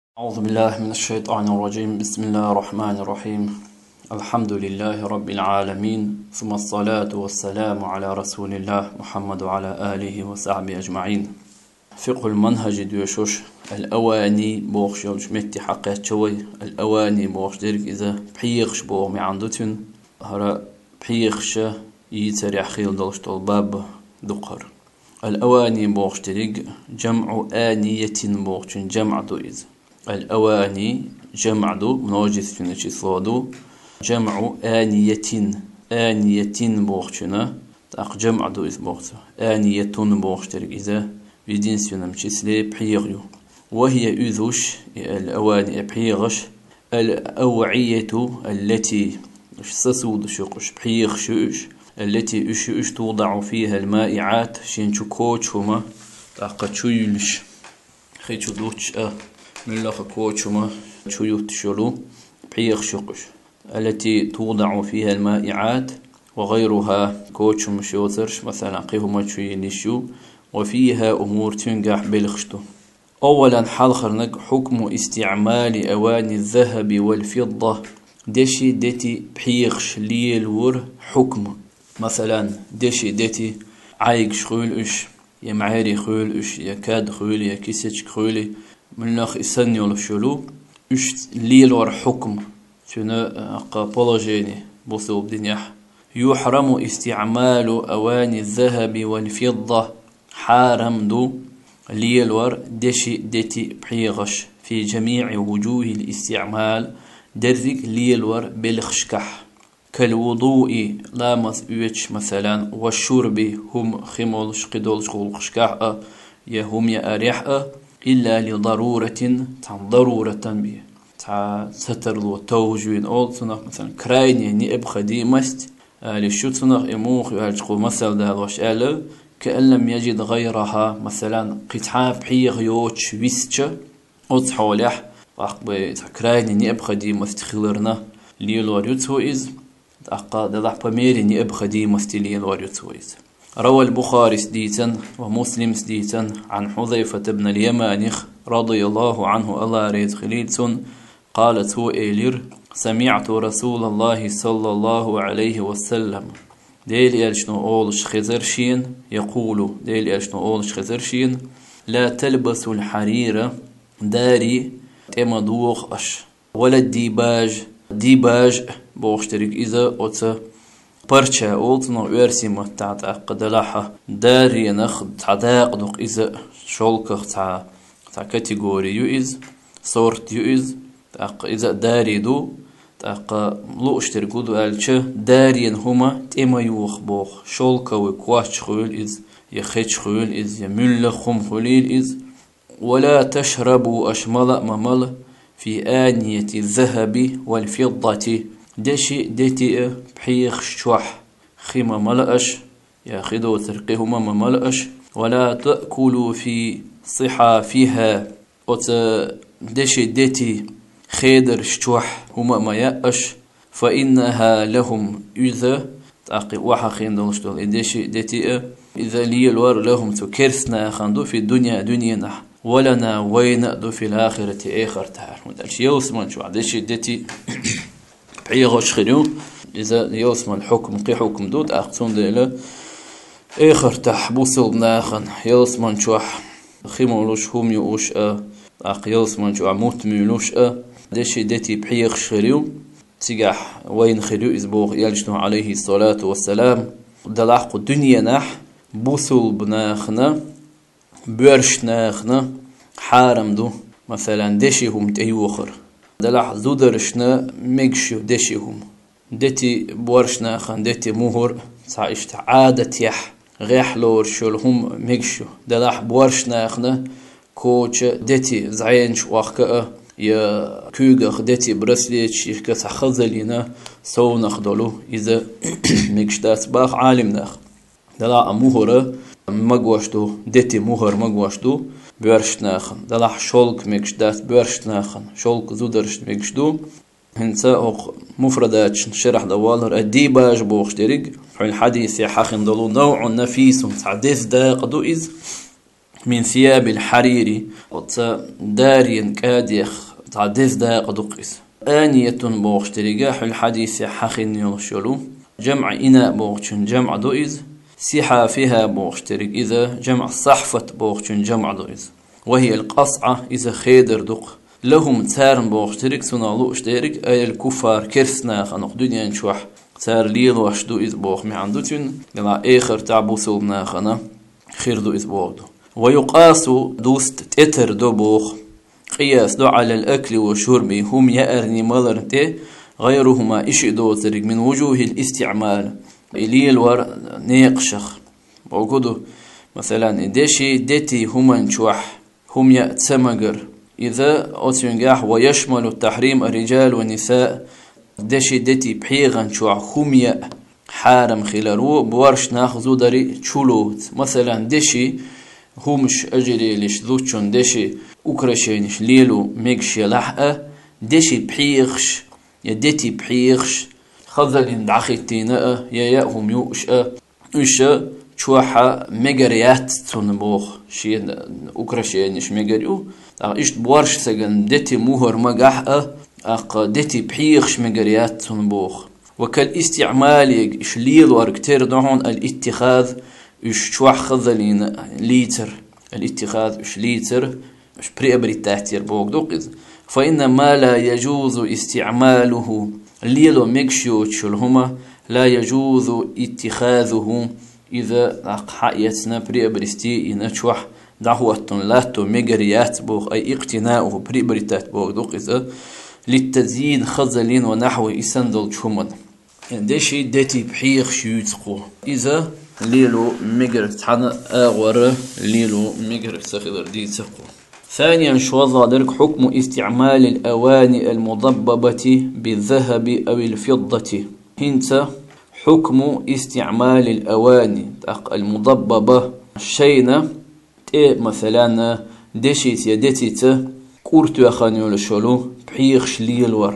أعوذ بالله من الشيطان الرجيم. بسم الله الرحمن الرحيم. الحمد لله رب العالمين، ثم الصلاة والسلام على رسول الله محمد وعلى آله وصحبه أجمعين. فقه المنهج دوشوش الأواني بوخش يلجمتي حقيت شوي الأواني بوخش درك إذا بحيخش بوغ معندتن هرا بحيخش يتريح خيل دلشت الباب دقر. الأواني بوخش درك جمع آنية بوخش جمع دو إذا الأواني جمع دو منوجث فينشي صادو جمع آنية بوخشنا تاق جمع دو إذ بوخشة آنية بوخشترك إذا بدين سينمشي سلي بحيغيو وهي إذوش الأواني بحيغش الأوعية التي سسود شقش بحيغ شوش التي أش توضع فيها المائعات شينشو كوتش هما تاق تشويلش خيشو دوتش من لخ كوتشما شيوت شلو بحيخ شقش التي توضع فيها المائعات وغيرها كوتشم شوترش مثلا قيهما شينيشو وفيها أمور تنجح بالخشتو. أولا حالخرنك حكم استعمال أواني الذهب والفضة دشي دتي بحيخش ليل ور حكم مثلا دشي دتي عايق شخول اش يا معاري خول اش يا كاد خول يا كيسج خولي من لخ إسانيول شلو اش ليل ور حكم شنو قابولوجيني بوصو بدنيح يحرم استعمال أواني الذهب والفضة حارم دو ليل ور دشي دتي بحيغش في جميع وجوه الاستعمال درك ليل ور بالخشكح كالوضوء لامس بيتش مثلا والشرب هم خمول شقدول شغل خشكح يا هم يا أريح إلا لضرورة ضرورة به ستر لو توجين أول صنع مثلا كراين يعني أبخى دي مست لشو صنع إموخ يهالجقو مثل ده الوش ألا كأن لم يجد غيرها مثلا قطعة بحيغ يوتش ويستش أوت حولح أقبل كراين يعني أبخى دي مست خلرنا ليلو ريوتو إز أقا دلح بمير يعني أبخى دي مست ليلو ريوتو إز. روى البخاري سديتا ومسلم سديتا عن حذيفة بن اليمانخ رضي الله عنه الله ريت خليلتون قالت هو إيلير سمعت رسول الله صلى الله عليه وسلم ديل يلشنو أولش خزرشين يقول ديل يلشنو أولش خزرشين لا تلبس الحرير داري تما دوغ أش ولا ديباج بوغشترك إذا أوتا برشا أولتنا ويرسيمة تعتقد دلحة داري نخد تعتقدق إذا شولكخ تع كاتيجوري يوئز صورت يوئز إذا داري دو لو اشتركو دو ألشة دارين هما تيما يوخ بوخ شولكا وكواش خول إز يخيش خول إز يمل خم خليل إز ولا تشربوا أشمل ممل في آنية الذهب والفضة دشي دتي بحيخ شوح خيمة ملأش يا خدو ترقيهما ملأش ولا تأكلوا في صحافها أت دشي دتي خيدر شوح هما ما يأش فإنها لهم إذا تأقي وحا خيندو نشتغل دشي دتي إذا لي الور لهم تكرسنا خندو في الدنيا دنيا ولنا وين دو في الآخرة آخر تعال مدالش يوسمان شو دشي دتي بحيغوش خليو إذا يوسمان الحكم قي حكم دود أقصون ديلا آخر تحبوصل بناخن يوسمان شوح خيمولوش هم يوش يوسمان شو عموت ميلوش دشي دتي بحيغ خليو تيجح وين خليو إزبوغ يلجنو عليه الصلاة والسلام دلاحق الدنيا نح بوصل بناخنا بورش ناخنا حارم دو مثلا دشي هم تيوخر دلح زودرشنا ميكشو دشيهم دتي بورشنا خان دتي مهر تعيشت عادة يح غيح لور شلهم ميكشو دلح بورشنا خنا كوتش دتي زعينش واخكا يا كوغخ دتي برسليتش يخكا خزلينا سو نخدلو إذا ميكش دات باخ عالمناخ دلح مهر مقوشتو دتي مهر مقوشتو بورشناخن دلح شولك ميكش دات بورشناخن شولك زودرش ميكش دو هنسا أو مفردات شرح دوالر الديباج بوخشترق في الحديث يحاخن دلو نوع نفيس تعديث داق دو إز من ثياب الحرير داريا كاديخ تعديز داق دقيس آنية بوغشتريقاح الحديث حخين يلشلو جمع إناء بوغشن جمع دوئز سحا فيها بوغشتريق إذا جمع صحفة بوغشن جمع دوئز وهي القصعة إذا خيدر دق لهم تارن بوغشتريق سنالو اشتريق أي الكفار كرسنا خنق دنيا نشوح تار ليل واشدو إذ بوغ معندوتين لما آخر تعبو سوبنا خنا خير دو إذ بوغدو ويقاس دوست تتر دو بوغ قياس دو على الأكل والشرب هم يأرني مالرنتي غيرهما إشي دو ترق من وجوه الاستعمال إليل ور نيقشخ بوغدو مثلا ديشي ديتي هما نشوح هم يأتسمقر إذا أتنجاح ويشمل التحريم الرجال والنساء دشي دتي بحيغن شوع خمية حارم خلالو بورش ناخذو داري تشولوت مثلا دشي همش أجري ليش ذوتشون دشي أكرشينش ليلو ميكشي لحقة دشي بحيغش يا دتي بحيغش خذلين دعخيتينا يا هم يوشأ إيشا شوحة مجريات تنبوخ شيء أكرشينش مجريو إيش بورش سجن دتي مهر مجحة دتي بحيخش مجريات تنبوخ وكالاستعمال شليل واركتير دهون الاتخاذ إيش شوح خذلين ليتر الاتخاذ إيش ليتر إيش بريبري تحتير بوك دوقز فإن ما لا يجوز استعماله ليلو مكشيو تشلهما لا يجوز اتخاذه إذا حقيتنا بريبرستي إن شوح دعوة لاتو مجريات بوخ أي اقتناؤه بريبريتات بوك دوقز للتزيين خزلين ونحو إسندل شومن دشي دتي بحيخ شيوتقو إذا ليلو مجر تحنا أغور ليلو مجر سخدر دي تقو ثانيا شوضع ذلك حكم استعمال الأواني المضببة بالذهب أو الفضة هنت حكم استعمال الأواني المضببة شينا مثلا دشيت يدتي كورتو يخانيو لشولو بحيخش ليل ور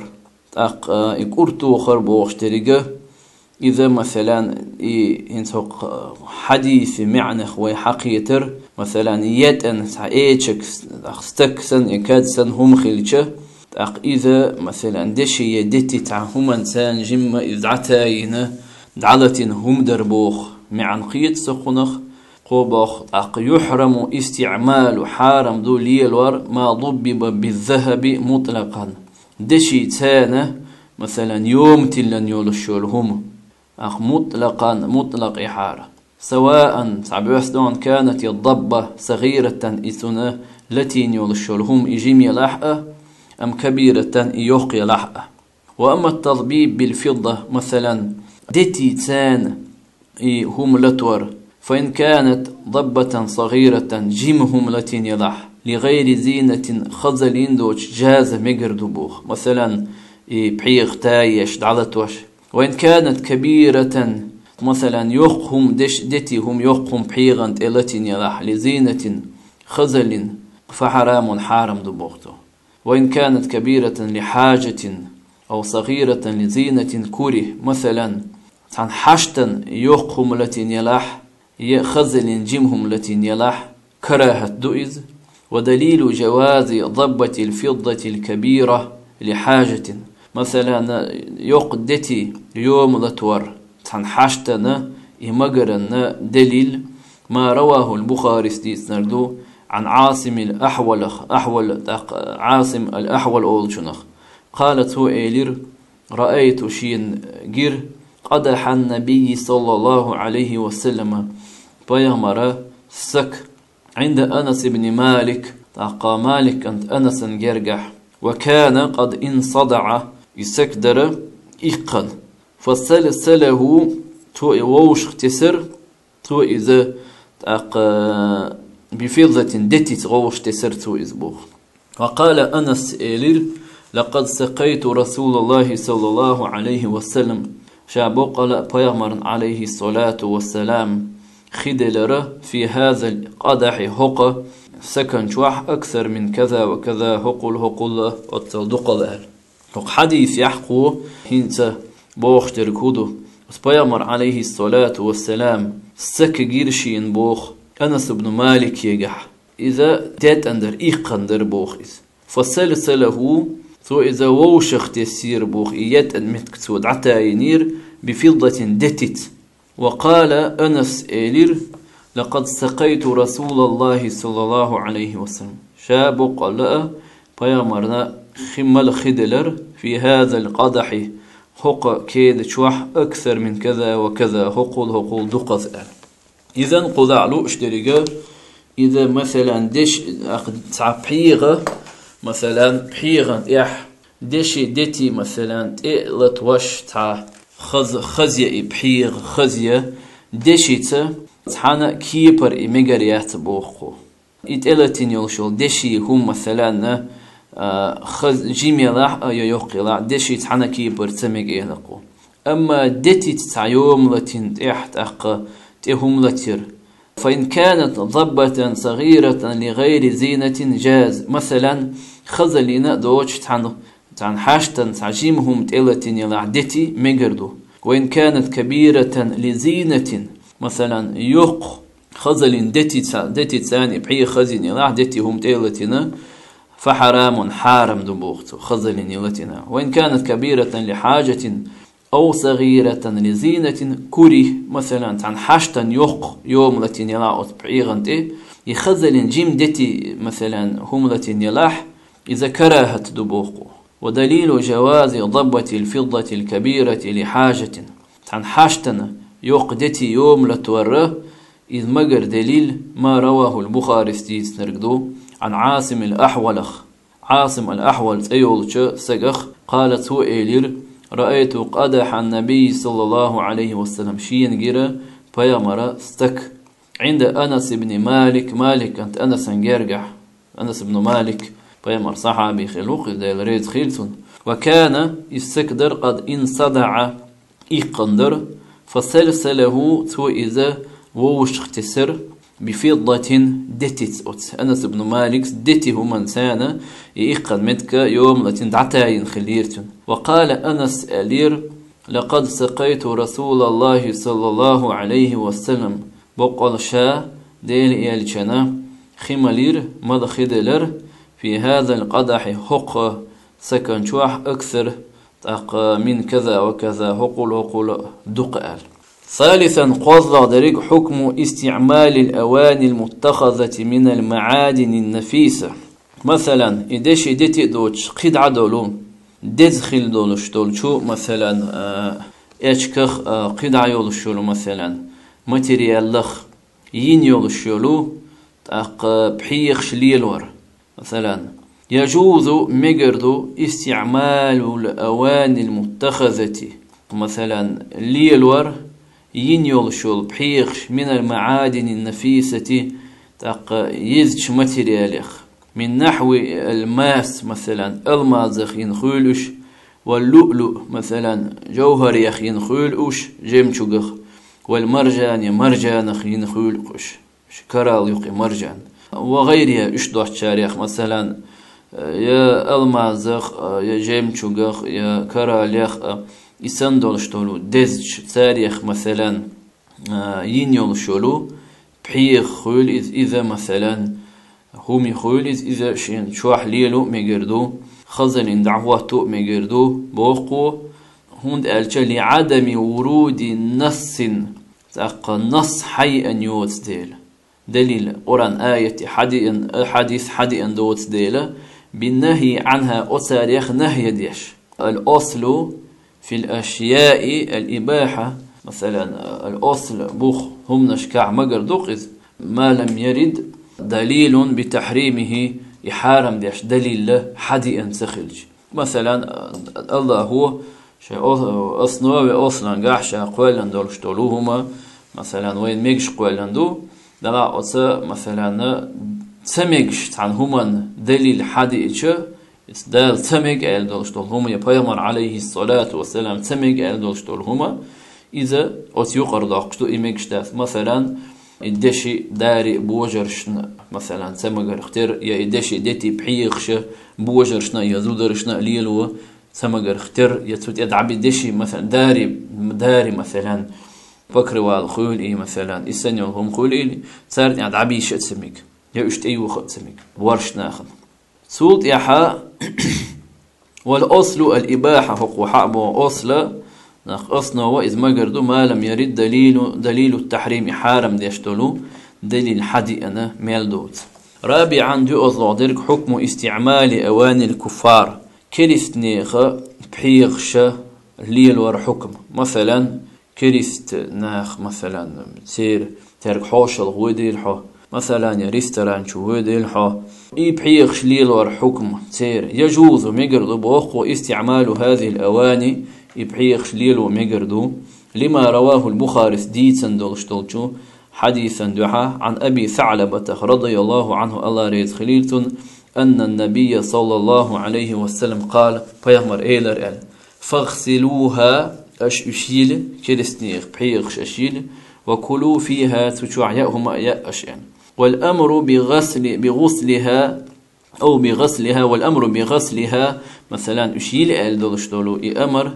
كورتو خربو اشتريقه إذا مثلا هنتوق حديث معنى خوي حقيتر مثلا يتن ايتشك استكسن يكادسن هم خليشه إذا مثلا دشي يدتي تاع هما انسان جمة إذ عتاينه دعلتين هم دربوخ معن قيت سخنخ قوبخ يحرم استعمال حارم دو ليلور ما ضبب بالذهب مطلقا دشي تانه مثلا يوم تلن يولشولهم مطلقا مطلق إحارة سواء تعبيرستون كانت الضبة صغيرة إثناء التي يولشولهم إجيمي لحقة أم كبيرة يوقي لحقة وأما التضبيب بالفضة مثلا دتي تان هم لتور فإن كانت ضبة صغيرة جيمهم لتين يضح لغير زينة خزلين دوش جاز مجر دبوخ مثلا بحيغ تايش دعلتوش وإن كانت كبيرة مثلا يقهم دتي هم يقهم بحيغا لتين يضح لزينة خزل فحرام حارم دبوخته وإن كانت كبيرة لحاجة أو صغيرة لزينة كره مثلا عن حشتا يقهم لتين يلاح خزل جمهم لتين يلاح كراهة دوئز ودليل جواز ضبة الفضة الكبيرة لحاجة مثلا يقدتي يوم لتور عن حشتنا إمجرنا دليل ما رواه البخاري استيسنردو عن عاصم الأحول عاصم الأحول أولشنخ قالت هو إيلير رأيت شين جير قدح النبي صلى الله عليه وسلم بيامر سك عند أنس بن مالك تقى مالك أنت أنس جرجح وكان قد انصدع يسكدر إقن فسلسله تو ووش اختصر تو إذا تقى بفضة دتي تغوش تسر تو إزبوخ وقال أنس إليل لقد سقيت رسول الله صلى الله عليه وسلم شابوق بيامر عليه الصلاة والسلام خدلر في هذا القدح هقى سكن شوح أكثر من كذا وكذا هقل والتصدق حديث يحقو هنت بوخ تركودو بيامر عليه الصلاة والسلام سك جيرشين بوخ أنس بن مالك يجح إذا تات أندر إيقندر بوخيز فسلسله ثو إذا ووشخ تسير بوخ إيات أدمتك تود عتاينير بفضة دتت. وقال أنس إلير لقد سقيت رسول الله صلى الله عليه وسلم شاب قال بيامرنا خمال خدلر في هذا القدح حق كيد شوح أكثر من كذا وكذا هقول دقث. إذا قضعلو اشتريقه إذا مثلا دش تعبيغة مثلا بحيغة إح دشي دتي مثلا تقلت وش تع خزية بحيغ خزية دشي تحانا كيبر إميغريات بوخو إتقلتين يلشول دشي هم مثلا جيمي لاح يوقي لاح دشي تحانا كيبر تميغ إلقو. أما دتي تتعيوم لتين تحت تهم لتير فإن كانت ضبة صغيرة لغير زينة جاز. مثلا خزلنا دوش تان حاشتن تعجيمهم تقلتين يلعدتي مجردو. وإن كانت كبيرة لزينة مثلا يق خزل دتي تاني بحي خزين يلعدتي هم تقلتنا فحرام حارم دبوغتو خزل يلتنا. وإن كانت كبيرة لحاجة أو صغيرة لزينة كوري مثلا تان حاشتن يق يوم لتين يلاعوت بعيغنتي يخزل جيم دتي مثلا هم لتين يلاح إذا كراهت دبوقو. ودليل جواز ضبة الفضة الكبيرة لحاجة تان حاشتن يق دتي يوم لتوره إذ مجر دليل ما رواه البخاري ستيس نرقدو عن عاصم الأحول تأيولش سقخ قالت هو إيلير رأيت قدح النبي صلى الله عليه وسلم شين جرى بيامرة استك عند أنس بن مالك أنت أنس نجرجح أنس بن مالك بيامر صحابي خلوق ديل ريد خيلتون. وكان يستقدر قد انصدع إيقندر فسلسله تو إذا ووش اختصر بفضة دتت أنس بن مالك دتي هم إنسانا يقد متك يوم لتن دعتاين خليرتن. وقال أنس ألير لقد سقيت رسول الله صلى الله عليه وسلم بقل شا ديل إيالشنا خمالير مدخدلر في هذا القدح حق سكن شوح أكثر من كذا وكذا هقول دقال. ثالثا قضى دريق حكم استعمال الأواني المتخذة من المعادن النفيسة. مثلا إدش دتي دوش قد عدولو دزخل دولش دولشو مثلا اشكخ قد عيولشولو مثلا ماتريال لخ ين يولشولو بحيخ شليلور مثلا. يجوز مجردو استعمال الأواني المتخذة مثلا ليلور ينيولشول بحيخ من المعادن النفيسة يزج ماترياليخ من نحو الماس مثلا المازخ ينخولش واللؤلؤ مثلا جوهر يخ ينخولش جيمشوغخ والمرجان مرجانخ ينخولش شكرال يقي مرجان وغيرها اشدوح تشاريخ مثلا يا المازخ يا جيمشوغخ يا كراليخ يسندولشتولو دزج تاريخ مثلا ينيولشولو بحيخ خول إذا مثلا هم يخول إذا شين شوح ليلو ميجردو خزن دعواتو ميجردو بوقو هند ألشا لعدم ورود نص نص حي أن يوتس ديل دليل قرآن آية حديث حدي أن دوتس ديل بالنهي عنها أتاريخ نهي ديش. الأصل في الأشياء الإباحة مثلا الأصل بوخ هم نشكع مجردوق إذ ما لم يرد دليل بتحريمه يحارم ديش دليل له حدي أن سخلج. مثلا الله هو شيء أصنوه أصلا قاحشة قويلا دولشتولوهما مثلا وين ميقش قويلا دو دلا أصا مثلا تميقش عنهما دليل حدي إيشه دال تميق أيل دولشتولهما يبايمر عليه الصلاة والسلام تميق أيل دولشتولهما إذا أتيقر داقشتو إميقش داث مثلا إدشي داري بوجرشنا مثلا تمقر اختير يا إدشي ديتي بحيخش بوجرشنا يزودرشنا ليلو تمقر اختير يتوت يدعبي دشي مثلا داري مثلا بكر والخولي مثلا إسانيو هم خولي صارت يدعبي شت سميك يا اشت أيوة خبسمك ورش ناخذ سولت يحا والأصل الإباحة حق حقبه أصل ناخ أصنا وإذ ما قردو ما لم يرد دليل التحريم حارم ديشتلو دليل حدي أنا ميلدوت. رابعا دو أصلع درك حكم استعمال أواني الكفار كريست نيخ بحيغش ليل ور حكم مثلا كريست ناخ مثلا سير ترك حوش الغوديل حو مثلا يا ريستوران شووديل حو إي بحيغش ليل ور حكم سير يجوز ميقردو بوخو استعمال هذه الأواني يبحيخ ليل وميقردو لما رواه البخاري ديتسا دولشتولشو حديثا دحا عن أبي ثعلبة رضي الله عنه الله ريز خليلتون أن النبي صلى الله عليه وسلم قال بيغمر إيلر إل فاغسلوها أشيل كريستنيخ بحيخش أشيل وكلوا فيها تشوع يأهما يأشين والأمر بغسلها أو بغسلها والأمر بغسلها مثلا أشيل إل دولشتولو أمر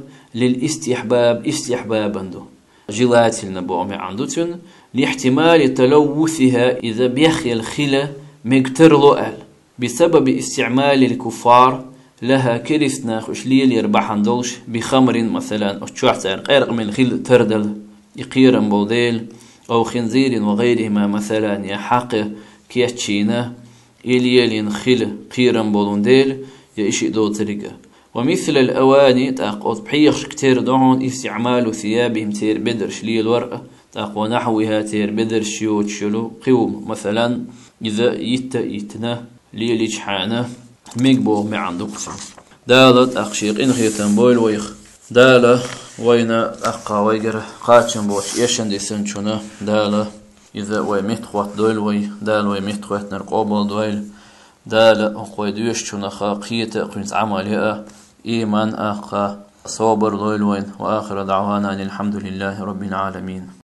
استحبابا دو جلات النبوع عندوتن لاحتمال تلوثها إذا بيخي الخلة مقترلو أل بسبب استعمال الكفار لها كريسنا خشليل يربحان دولش بخمر مثلا أشوحتان غير من خل تردل يقيرا بوديل أو خنزير وغيرهما مثلا يحق كياتشينا إليالين خل قيرا بولونديل يأشي دو تريقا ومثل الأواني تاقوت بحيخش كتير دعون استعمال ثيابهم تير بدر شلي الورقة تاقو نحوها تير بدر شيوت شلو قوم مثلا إذا يتنا ليليج حانا ميقبو معندوك دالت أخشيق إنخي تنبويل ويخ دالة وينا أقا ويقر قاتشن بوش يشن دي سنشونا دالة إذا ويمتخوات دويل وي دال ويمتخوات نرقوبل دويل دالة أقوى دويش شونا خاقية قنت عملها إيمان أخا صوبر دويل وين وآخر دعوانا الحمد لله رب العالمين.